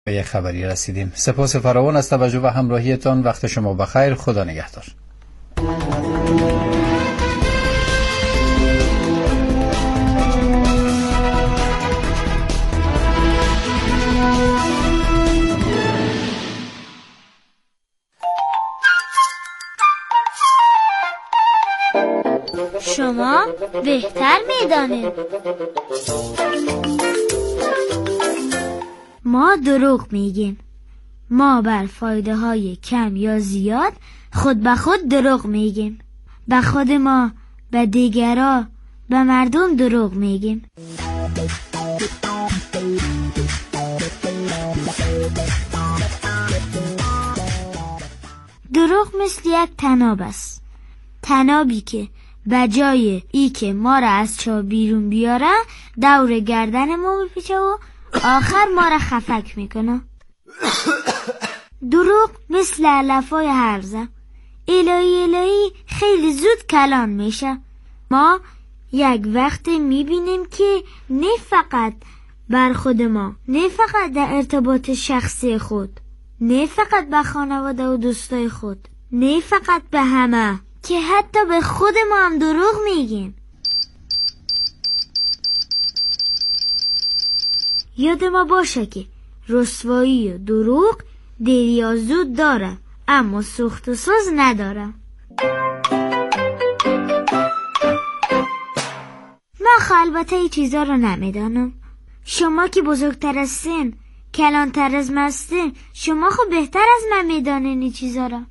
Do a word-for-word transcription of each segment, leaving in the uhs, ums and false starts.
به یک خبری رسیدیم. سپاس فراوان از توجه و همراهیتان. وقت شما بخیر. خدا نگهدار. شما بهتر میدانید. ما دروغ میگیم. ما بر فایده های کم یا زیاد خود به خود دروغ میگیم. به خود ما، به دیگران، به مردم دروغ میگیم. دروغ مثل یک طناب است. طنابی که به جای ای که ما را از چاه بیرون بیاره دور گردن ما بپیچه و آخر ما را خفک میکنه. دروغ مثل علفای هرزه. الهی الهی خیلی زود کلان میشه. ما یک وقت میبینیم که نه فقط بر خود ما، نه فقط در ارتباط شخصی خود، نه فقط به خانواده و دوستای خود، نه فقط به همه، که حتی به خود ما هم دروغ میگیم. یاد ما باشه که رسوایی و دروغ دیر یا زود داره، اما سوخت و سوز نداره. ما البته ای چیزا رو نمیدانم. شما که بزرگتر از سن، کلانتر از مستن، شما خب بهتر از من میدانین این چیزا رو.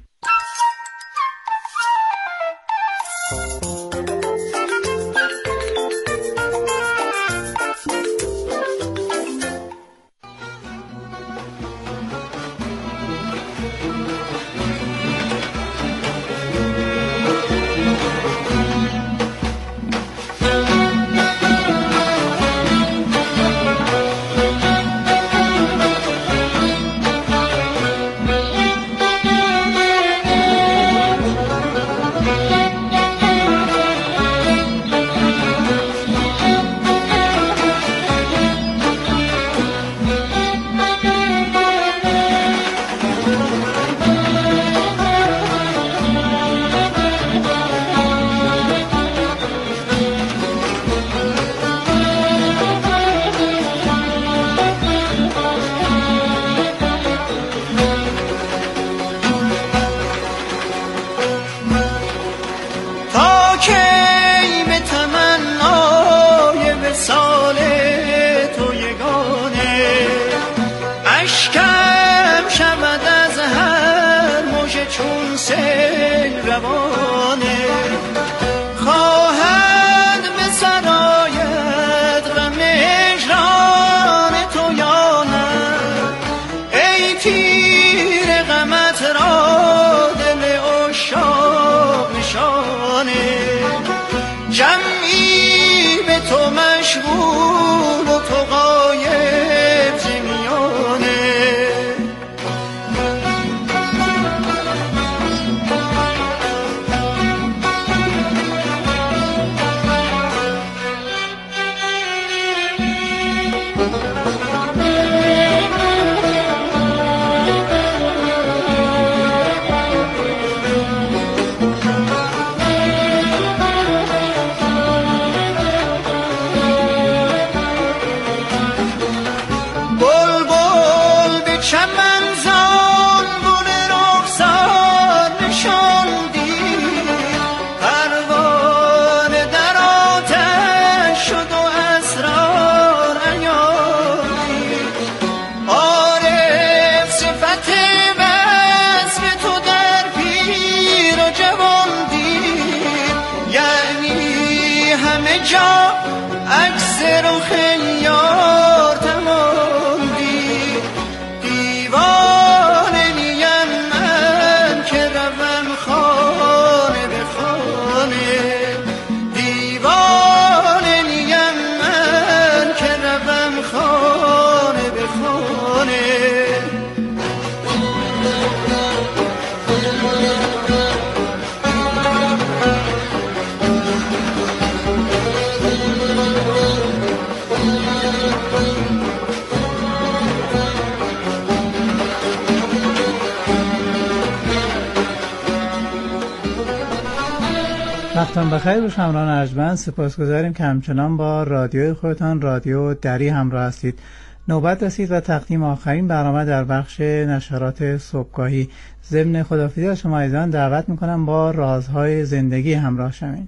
وقتتان بخیر باشه همراهان ارجمند. سپاسگزاریم که همچنان با رادیوی خودتان رادیو دری همراه هستید. نوبت رسید و تقدیم آخرین برنامه در بخش نشرات صبحگاهی. ضمن خداحافظی از شما عزیزان دعوت میکنم با رازهای زندگی همراه شوین.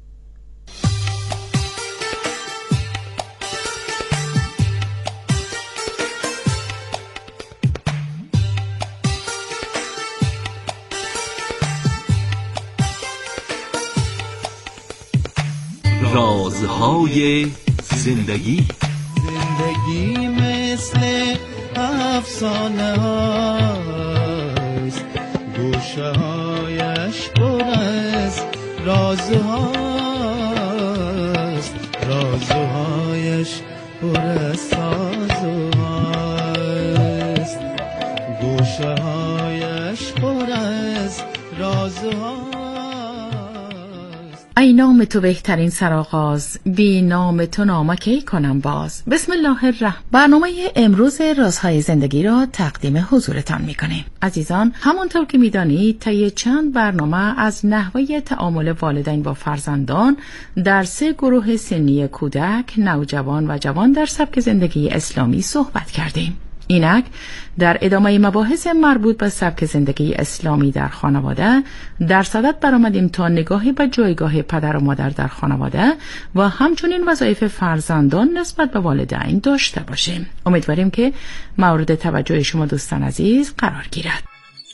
رازهای زندگی. زندگی مثل افسانه هاست، گوشه هایش پر از رازهاست، رازهایش پر از سازهاست، گوشه هایش پر از رازهاست. ای نام تو بهترین سرآغاز، بی نام تو نامکی کنم باز. بسم الله الرحمن. برنامه امروز رازهای زندگی را تقدیم حضورتان میکنیم. عزیزان، همونطور که میدانید طی چند برنامه از نحوه تعامل والدین با فرزندان در سه گروه سنی کودک، نوجوان و جوان در سبک زندگی اسلامی صحبت کردیم. اینک در ادامه مباحث مربوط به سبک زندگی اسلامی در خانواده در صدد برآمدیم تا نگاهی به جایگاه پدر و مادر در خانواده و همچنین وظایف فرزندان نسبت به والدین داشته باشیم. امیدواریم که مورد توجه شما دوستان عزیز قرار گیرد.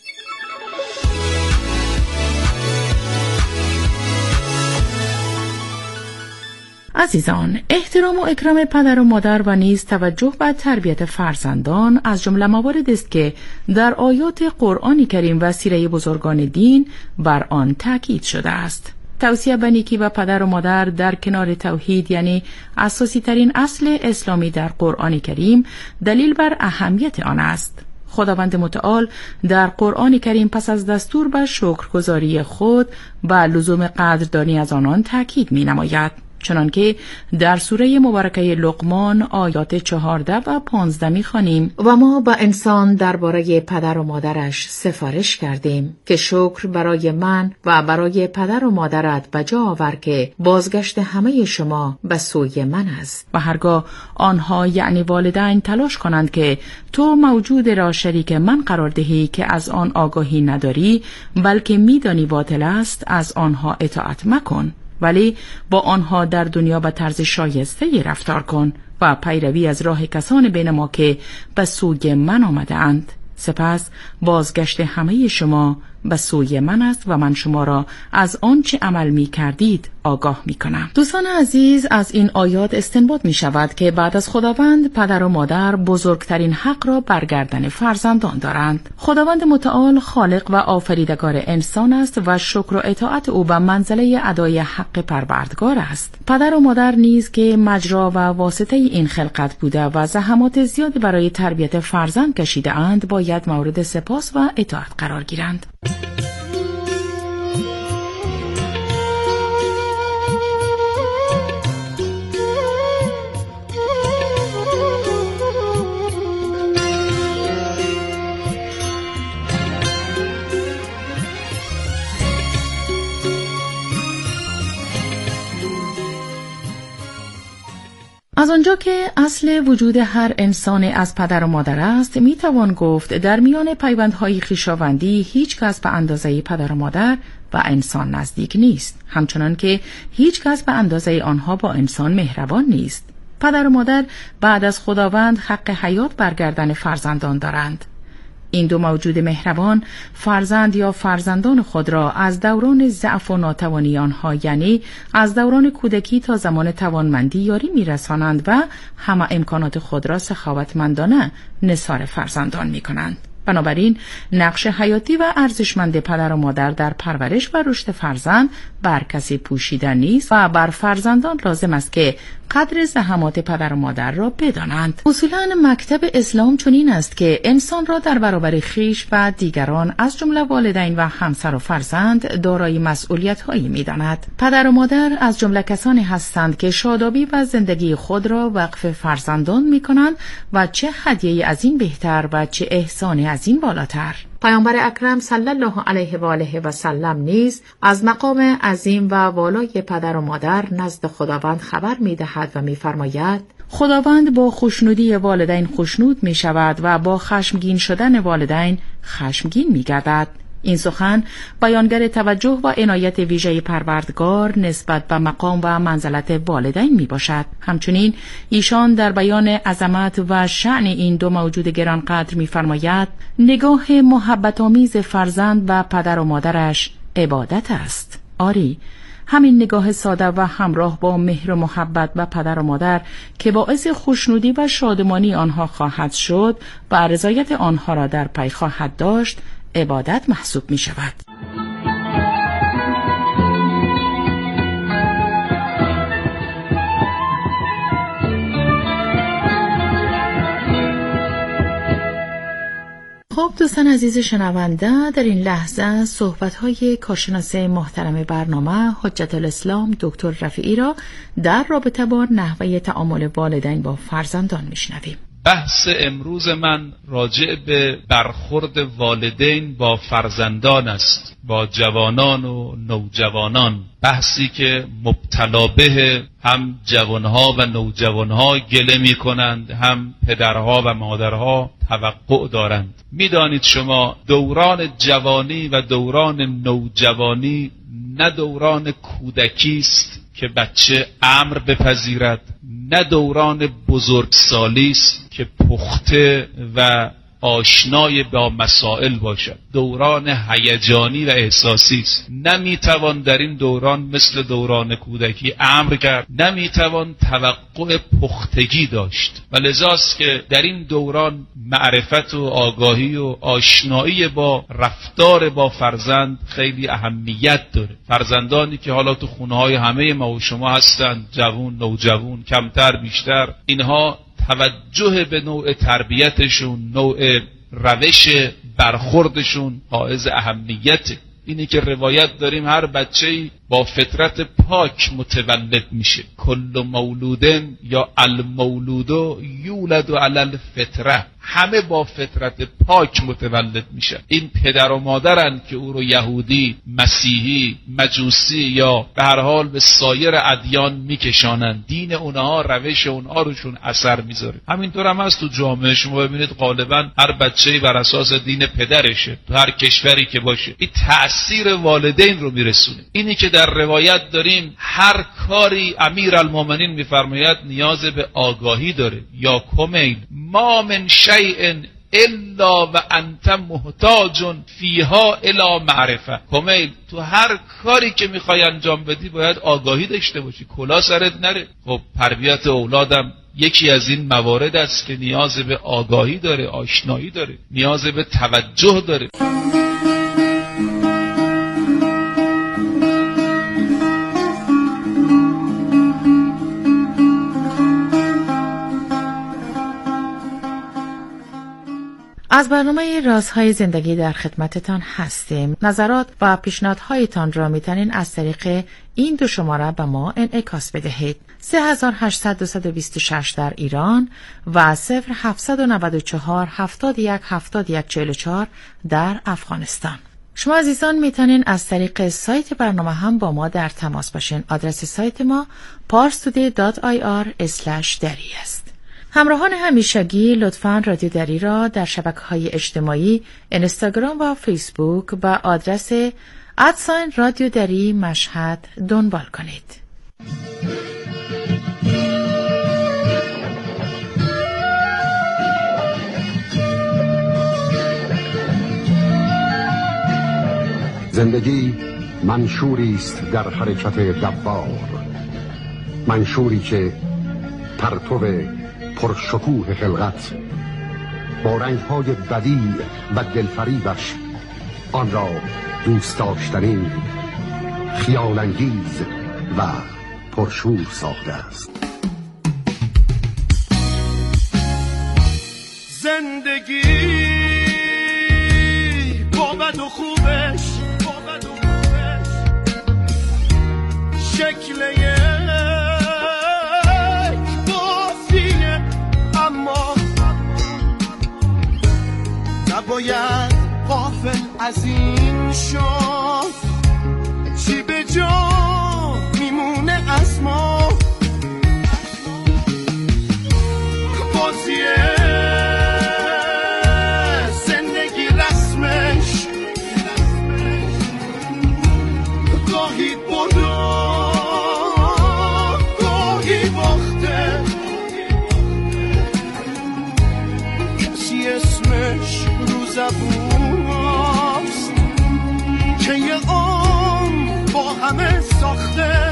عزیزان، احترام و اکرام پدر و مادر و نیز توجه به تربیت فرزندان از جمله مواردی است که در آیات قرآن کریم و سیره بزرگان دین بر آن تاکید شده است. توصیه به نیکی و پدر و مادر در کنار توحید، یعنی اساسی ترین اصل اسلامی در قرآن کریم، دلیل بر اهمیت آن است. خداوند متعال در قرآن کریم پس از دستور به شکرگزاری خود و لزوم قدردانی از آنان تاکید می نماید. چنانکه در سوره مبارکه لقمان آیات چهارده و پانزده می خوانیم: و ما با انسان درباره پدر و مادرش سفارش کردیم که شکر برای من و برای پدر و مادرت بجا آور که بازگشت همه شما به سوی من است. و هرگاه آنها یعنی والدین تلاش کنند که تو موجود را شریک من قرار دهی که از آن آگاهی نداری بلکه میدانی باطل است، از آنها اطاعت مکن، ولی با آنها در دنیا به طرز شایسته رفتار کن و پیروی از راه کسان بین ما که به سوی من آمده اند. سپس بازگشت همه شما به سوی من است و من شما را از آنچه عمل می کردید آگاه می کنم. دوستان عزیز، از این آیات استنباط می شود که بعد از خداوند پدر و مادر بزرگترین حق را بر گردن فرزندان دارند. خداوند متعال خالق و آفریدگار انسان است و شکر و اطاعت او به منزله ادای حق پروردگار است. پدر و مادر نیز که مجرا و واسطه این خلقت بوده و زحمات زیادی برای تربیت فرزند کشیده اند باید مورد سپاس و اطاعت قرار گیرند. از آنجا که اصل وجود هر انسان از پدر و مادر است، می توان گفت در میان پیوندهای خویشاوندی هیچ کس به اندازه پدر و مادر و انسان نزدیک نیست، همچنان که هیچ کس به اندازه آنها با انسان مهربان نیست. پدر و مادر بعد از خداوند حق حیات بر گردن فرزندان دارند. این دو موجود مهربان فرزند یا فرزندان خود را از دوران ضعف و ناتوانی آنها، یعنی از دوران کودکی تا زمان توانمندی یاری می‌رسانند و همه امکانات خود را سخاوتمندانه نثار فرزندان می‌کنند. بنابراین نقش حیاتی و ارزشمند پدر و مادر در پرورش و رشد فرزند بر کسی پوشیده نیست و بر فرزندان لازم است که قدر زحمات پدر و مادر را بدانند. اصولاً مکتب اسلام چنین است که انسان را در برابر خویش و دیگران از جمله والدین و همسر و فرزند دارای مسئولیت‌هایی می‌داند. پدر و مادر از جمله کسانی هستند که شادابی و زندگی خود را وقف فرزندان می‌کنند و چه هدیه‌ای از این بهتر و چه احسانی از این بالاتر. پیامبر اکرم صلی الله علیه و آله و سلم نیز از مقام عظیم و والای پدر و مادر نزد خداوند خبر می‌دهد و می‌فرماید: خداوند با خوشنودی والدین خوشنود می‌شود و با خشمگین شدن والدین خشمگین می‌گردد. این سخن بیانگر توجه و عنایت ویژه پروردگار نسبت به مقام و منزلت والدین می باشد. همچنین ایشان در بیان عظمت و شأن این دو موجود گرانقدر می فرماید: نگاه محبت آمیز فرزند و پدر و مادرش عبادت است. آری، همین نگاه ساده و همراه با مهر و محبت و پدر و مادر که باعث خوشنودی و شادمانی آنها خواهد شد و رضایت آنها را در پی خواهد داشت، عبادت محسوب می شود. خب دوستان عزیز شنونده، در این لحظه صحبت‌های کارشناس محترم برنامه حجت الاسلام دکتر رفیعی را در رابطه با نحوه تعامل والدین با فرزندان میشنویم. بحث امروز من راجع به برخورد والدین با فرزندان است، با جوانان و نوجوانان. بحثی که مبتلا به هم جوانها و نوجوانها گله می کنند، هم پدرها و مادرها توقع دارند. میدانید شما دوران جوانی و دوران نوجوانی نه دوران کودکی است که بچه امر بپذیرد، نه دوران بزرگسالی است که پخته و آشنای با مسائل باشد. دوران هیجانی و احساسی است. نمیتوان در این دوران مثل دوران کودکی امر کرد، نمیتوان توقع پختگی داشت و لذاست که در این دوران معرفت و آگاهی و آشنایی با رفتار با فرزند خیلی اهمیت داره. فرزندانی که حالا تو خونه‌های همه ما و شما هستند، جوان، نوجوان، کمتر بیشتر، اینها توجه به نوع تربیتشون، نوع روش برخوردشون حائز اهمیته. اینی که روایت داریم هر بچه‌ای با فطرت پاک متولد میشه. کل مولودن یا المولودو یولد علی الفطره، همه با فطرت پاک متولد میشن. این پدر و مادرن که او رو یهودی، مسیحی، مجوسی یا به هر حال به سایر ادیان میکشانن. دین اونها، روش اونها روشون اثر میذاره. همینطور هم هست تو جامعه. شما ببینید غالبا هر بچه‌ای بر اساس دین پدرشه، تو هر کشوری که باشه. این تأثیر والدین رو میرسونه. اینی که در روایت داریم هر کاری امیرالمومنین میفرماید نیاز به آگاهی داره. یا کمیل ما من شیء الا و انت محتاج فیها الی معرفه. کمیل تو هر کاری که میخوای انجام بدی باید آگاهی داشته باشی، کلا سرت نره. خب تربیت اولادم یکی از این موارد است که نیاز به آگاهی داره، آشنایی داره، نیاز به توجه داره. از برنامه رازهای زندگی در خدمتتان هستیم. نظرات و پیشنهادهایتان را میتونین از طریق این دو شماره به ما انعکاس بدهید: سه هزار و هشتصد و دویست و شش در ایران و صفر هفتصد و نود و چهار هفتاد و یک هفتاد و یک چهل و چهار در افغانستان. شما عزیزان میتونین از طریق سایت برنامه هم با ما در تماس باشین. آدرس سایت ما parstoday دات آی آر اسلش دری است. همراهان همیشگی لطفاً رادیو دری را در شبکه‌های اجتماعی اینستاگرام و فیسبوک با آدرس ادساین رادیو دری مشهد دنبال کنید. زندگی منشوری است در حرکت دوار، منشوری که پرتو پرشکوه خلقت با رنگ‌های بدیع و دلفریبش آن را دوست داشتنی، خیال‌انگیز و پرشور ساخته است. زندگی با بد و خوبش، با بد و خوبش شکل نباید غافل از این شد، چی به جا میمونه از ما؟ بازیه زندگی رسمش گاهی بردا گاهی باخته، کسی اسمش رو زبونست که یه عمر با همه ساخته.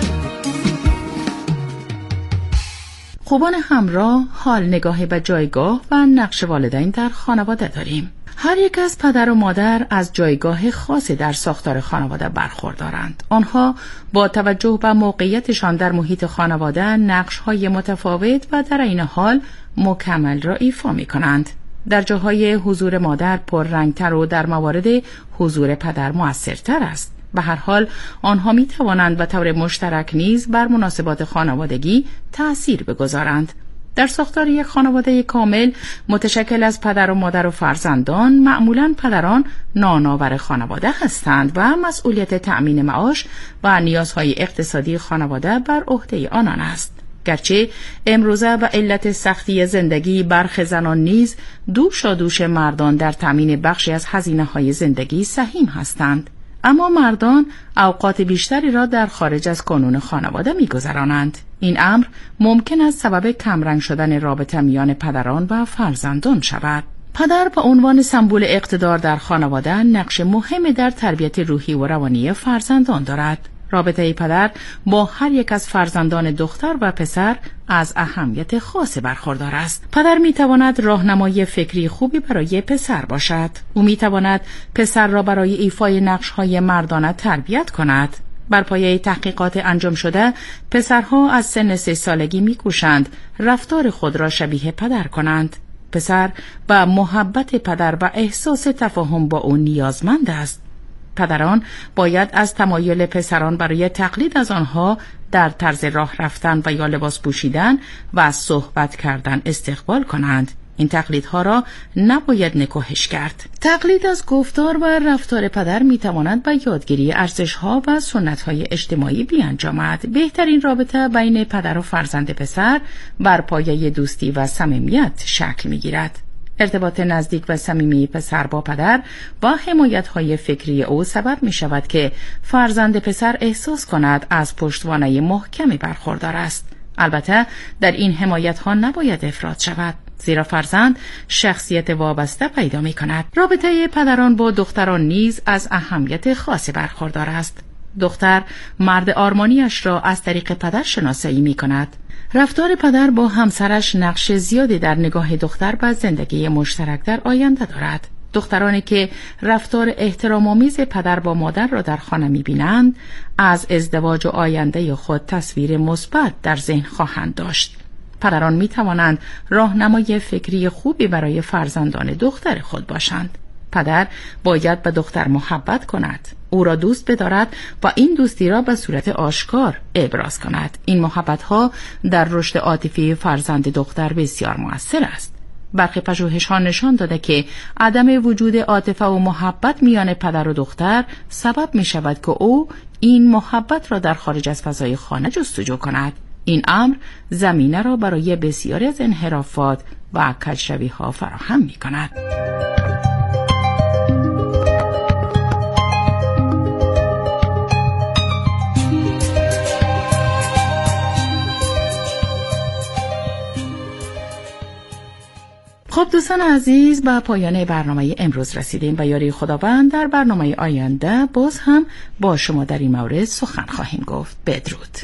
خوبان همراه، حال نگاهی به جایگاه و نقش والدین در خانواده داریم. هر یک از پدر و مادر از جایگاه خاصی در ساختار خانواده برخوردارند. آنها با توجه به موقعیتشان در محیط خانواده نقش‌های متفاوت و در این حال مکمل را ایفا می‌کنند. در جاهای حضور مادر پررنگتر و در موارد حضور پدر مؤثرتر است. به هر حال آنها می توانند به طور مشترک نیز بر مناسبات خانوادگی تأثیر بگذارند. در ساختار یک خانواده کامل متشکل از پدر و مادر و فرزندان، معمولاً پدران نانآور خانواده هستند و مسئولیت تأمین معاش و نیازهای اقتصادی خانواده بر عهده آنان است. گرچه امروزه به علت سختی زندگی برخی زنان نیز دوشا دوش مردان در تأمین بخشی از هزینه‌های زندگی سهیم هستند. اما مردان اوقات بیشتری را در خارج از کانون خانواده می‌گذرانند. این امر ممکن است سبب کمرنگ شدن رابطه میان پدران و فرزندان شود. پدر به عنوان سمبل اقتدار در خانواده نقش مهمی در تربیت روحی و روانی فرزندان دارد. رابطه پدر با هر یک از فرزندان دختر و پسر از اهمیت خاصی برخوردار است. پدر می تواند راهنمای فکری خوبی برای پسر باشد. او می تواند پسر را برای ایفای نقش‌های مردانه تربیت کند. بر پایه تحقیقات انجام شده، پسرها از سن سه سالگی می کوشند رفتار خود را شبیه پدر کنند. پسر با محبت پدر و احساس تفاهم با او نیازمند است. پدران باید از تمایل پسران برای تقلید از آنها در طرز راه رفتن و یا لباس پوشیدن و صحبت کردن استقبال کنند. این تقلیدها را نباید نکوهش کرد. تقلید از گفتار و رفتار پدر میتواند به یادگیری ارزش‌ها و سنت‌های اجتماعی بیانجامد. بهترین رابطه بین پدر و فرزند پسر بر پایه دوستی و صمیمیت شکل میگیرد. ارتباط نزدیک و صمیمی پسر با پدر با حمایت‌های فکری او سبب می شود که فرزند پسر احساس کند از پشتوانه محکمی برخوردار است. البته در این حمایت‌ها نباید افراط شود، زیرا فرزند شخصیت وابسته پیدا می کند. رابطه پدران با دختران نیز از اهمیت خاصی برخوردار است. دختر مرد آرمانیش را از طریق پدر شناسایی می کند. رفتار پدر با همسرش نقش زیادی در نگاه دختر به زندگی مشترک در آینده دارد. دخترانی که رفتار احترام‌آمیز پدر با مادر را در خانه می‌بینند، از ازدواج و آینده خود تصویر مثبت در ذهن خواهند داشت. پدران می‌توانند راهنمای فکری خوبی برای فرزندان دختر خود باشند. پدر باید به دختر محبت کند، او را دوست بدارد و این دوستی را به صورت آشکار ابراز کند. این محبت‌ها در رشد عاطفی فرزند دختر بسیار مؤثر است. برخی پژوهش‌ها نشان داده که عدم وجود عاطفه و محبت میان پدر و دختر سبب می‌شود که او این محبت را در خارج از فضای خانه جستجو کند. این امر زمینه را برای بسیاری از انحرافات و کجروی‌ها فراهم می‌کند. خب دوستان عزیز، به پایان برنامه امروز رسیدیم و یاری خداوند در برنامه آینده باز هم با شما در این مورد سخن خواهیم گفت. بدرود.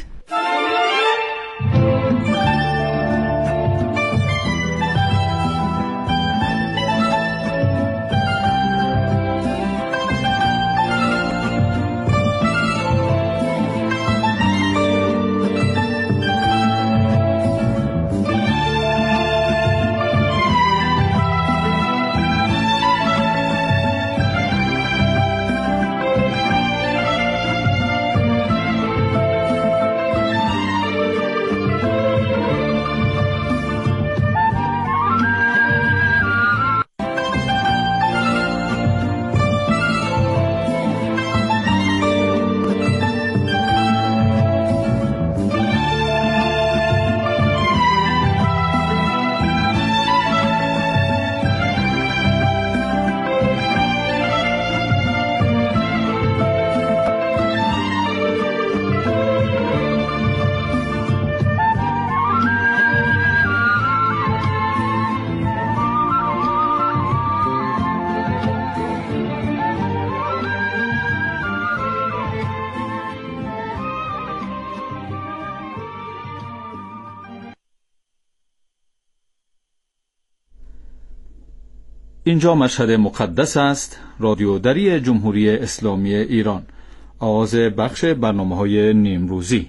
اینجا مشهد مقدس است، رادیو دری جمهوری اسلامی ایران. آغاز بخش برنامه‌های نیمروزی.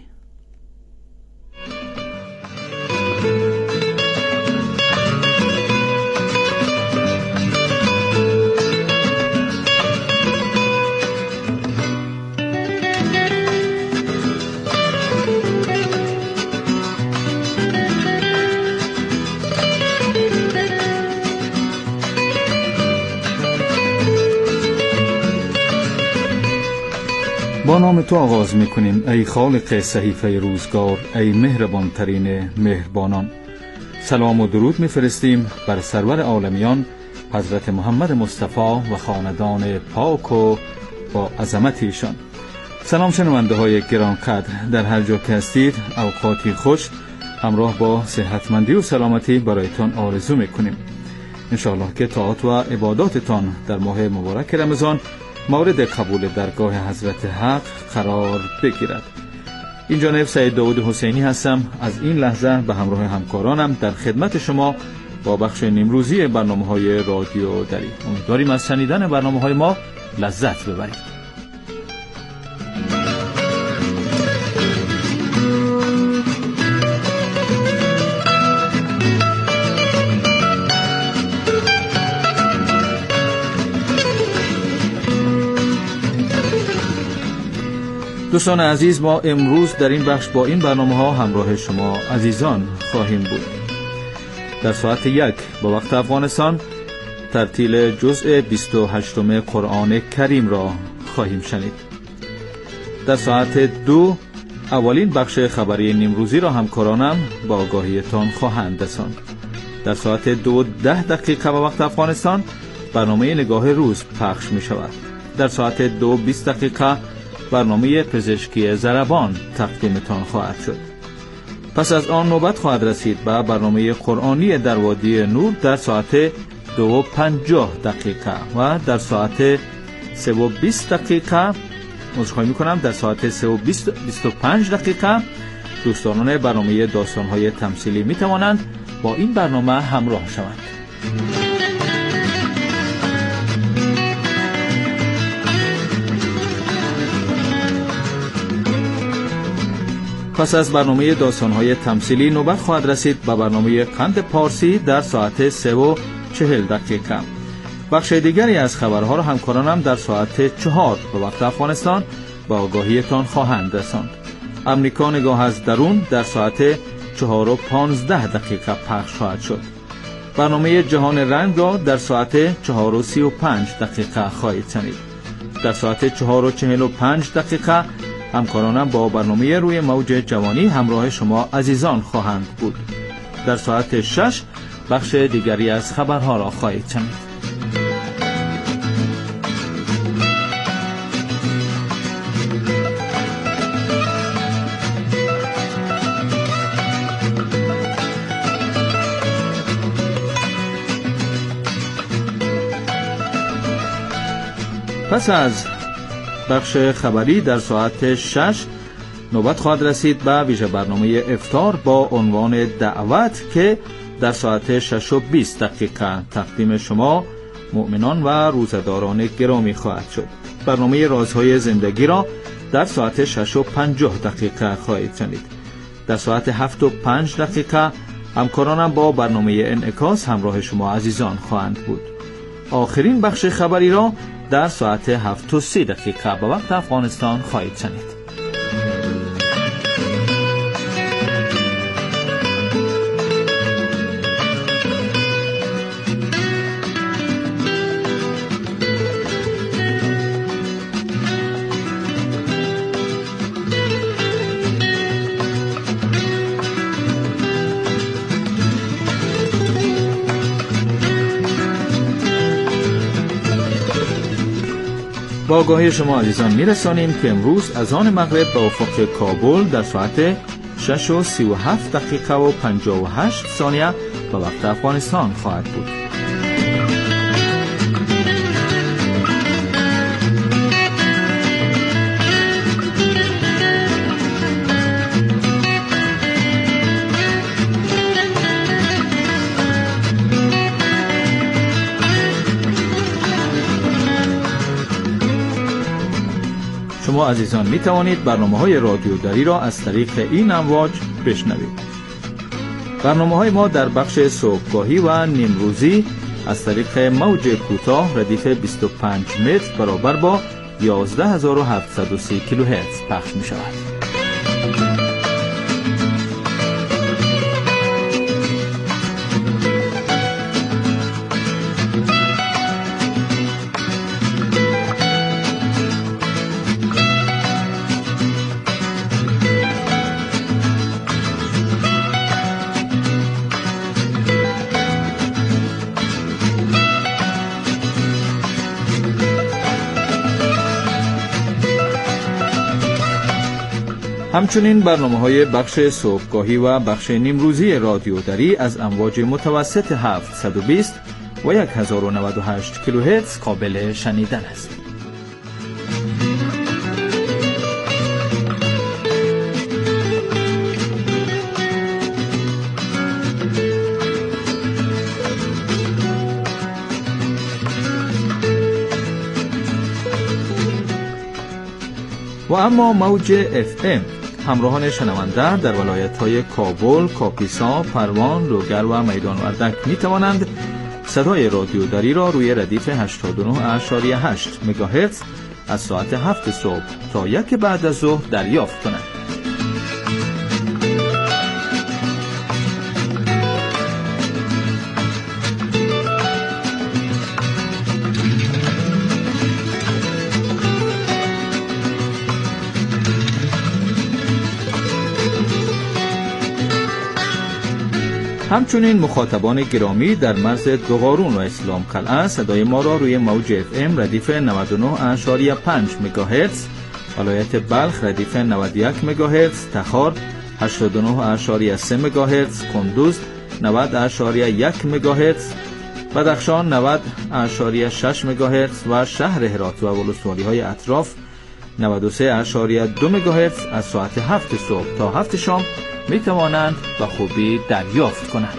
با نام تو آغاز می کنیم ای خالق صحیفه روزگار، ای مهربان ترین مهربانان. سلام و درود می فرستیم بر سرور عالمیان حضرت محمد مصطفی و خاندان پاک و با عظمت ایشان. سلام شنونده های گرانقدر، در هر جا که هستید اوقاتی خوش همراه با صحتمندی و سلامتی برایتان آرزو می کنیم. انشاءالله که طاعات و عباداتتان در ماه مبارک رمضان مورد قبول درگاه حضرت حق قرار بگیرد. این جانب سید داود حسینی هستم. از این لحظه به همراه همکارانم در خدمت شما با بخش نیمروزی برنامه‌های رادیو دری. امیدواریم از شنیدن برنامه‌های ما لذت ببرید. دوستان عزیز، ما امروز در این بخش با این برنامه ها همراه شما عزیزان خواهیم بود. در ساعت یک با وقت افغانستان ترتیل جزء بیست و هشتم قرآن کریم را خواهیم شنید. در ساعت دو اولین بخش خبری نیمروزی را همکارانم با آگاهیتان خواهند رساند. در ساعت دو ده دقیقه با وقت افغانستان برنامه نگاه روز پخش می شود. در ساعت دو بیست دقیقه برنامه پزشکی ضربان تقدیمتان خواهد شد. پس از آن نوبت خواهد رسید به برنامه قرآنی در وادی نور در ساعت دو و پنجاه دقیقه و در ساعت سه و بیست دقیقه عذرخواهی میکنم در ساعت سه و بیست بیست و پنج دقیقه دوستانان برنامه داستان‌های تمثیلی می توانند با این برنامه همراه شوند. پس از برنامه داستان‌های تمثیلی نوبت خواهد رسید به برنامه قند پارسی در ساعت سه و چهل دقیقه. بخش دیگری از خبرها را همکارانم در ساعت چهار به وقت افغانستان با آگاهیتان خواهند رساند. امریکا نگاه از درون در ساعت چهار و پانزده دقیقه پخش خواهد شد. برنامه جهان رنگ را در ساعت چهار و سی و پنج دقیقه خواهید شنید. در ساعت چهار و چهل و پنج دقیقه همکارانم با برنامه روی موج جوانی همراه شما عزیزان خواهند بود. در ساعت شش بخش دیگری از خبرها را خواهید شنید. پس از بخش خبری در ساعت شش نوبت خواهد رسید به ویژه برنامه افطار با عنوان دعوت که در ساعت شش و بیست دقیقه تقدیم شما مؤمنان و روزداران گرامی خواهد شد. برنامه رازهای زندگی را در ساعت شش و پنجاه دقیقه خواهید شنید. در ساعت هفت و پنج دقیقه همکارانم با برنامه انعکاس همراه شما عزیزان خواهند بود. آخرین بخش خبری را در ساعت هفت و سی دقیقه به وقت افغانستان خواهید شنید. با آگاهی شما عزیزان میرسانیم که امروز از آن مغرب به افق کابل در ساعت شش و سی و هفت دقیقه و پنجاه و هشت ثانیه به وقت افغانستان خواهد بود. شما عزیزان می توانید برنامه‌های رادیو دری را از طریق این امواج بشنوید. برنامه‌های ما در بخش صبحگاهی و نیمروزی از طریق موج کوتاه ردیف بیست و پنج متر برابر با یازده هزار و هفتصد و سی کیلوهرتز پخش می شود. همچنین برنامه‌های بخش صبحگاهی و بخش نیمروزی رادیو دری از امواج متوسط هفتصد و بیست و هزار و نود و هشت کیلوهرتز قابل شنیدن است. و اما موج اف ام همراهان شنونده در ولایت‌های کابل، کاپیسا، پروان، لوگر و میدان وردک می توانند صدای رادیو دری را روی ردیف هشتاد و نه ممیز هشت مگاهرتز از ساعت هفت صبح تا یک بعد از ظهر دریافت کنند. همچنین مخاطبان گرامی در مرز دوغارون و اسلام قلعه صدای ما را روی موج اف ام ردیف نود و نه ممیز پنج مگاهرتز، ولایت بلخ ردیف نود و یک مگاهرتز، تخار هشتاد و نه ممیز سه مگاهرتز، کندوز نود ممیز یک مگاهرتز، بدخشان نود ممیز شش مگاهرتز و شهر هرات و ولسوالی‌های اطراف نود و سه ممیز دو مگاهرتز از ساعت هفت صبح تا هفت شام می توانند به خوبی دریافت کنند.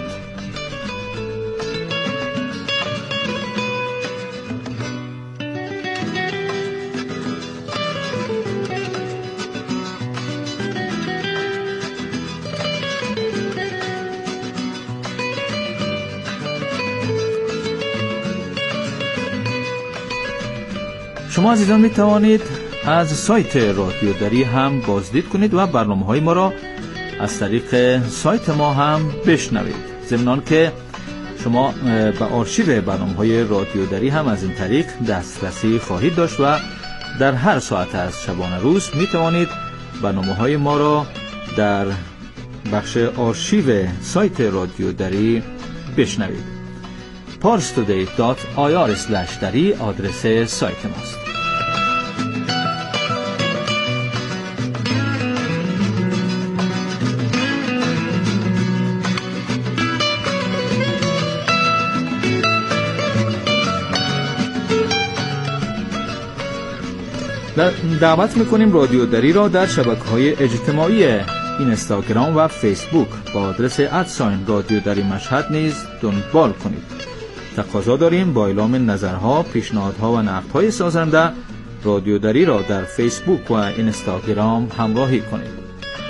شما عزیزان می توانید از سایت رادیو دری هم بازدید کنید و برنامه‌های ما را از طریق سایت ما هم بشنوید. ضمن که شما به آرشیو برنامه‌های رادیو دری هم از این طریق دسترسی خواهید داشت و در هر ساعت از شبانه روز می توانید برنامه‌های ما را در بخش آرشیو سایت رادیو دری بشنوید. parstoday dot i r slash dari آدرس سایت ماست. دعوت میکنیم رادیو دری را در شبکه‌های اجتماعی اینستاگرام و فیسبوک با آدرس ادساین رادیو دری مشهد نیز دنبال کنید. تقاضا داریم با اعلام نظرها، پیشنهادها و نقدهای سازنده رادیو دری را در فیسبوک و اینستاگرام همراهی کنید.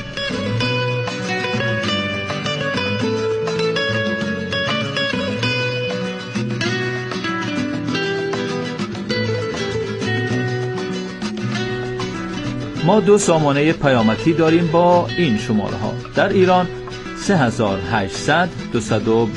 ما دو سامانه پیامکی داریم با این شماره ها. در ایران سه هزار و هشتصد دویست و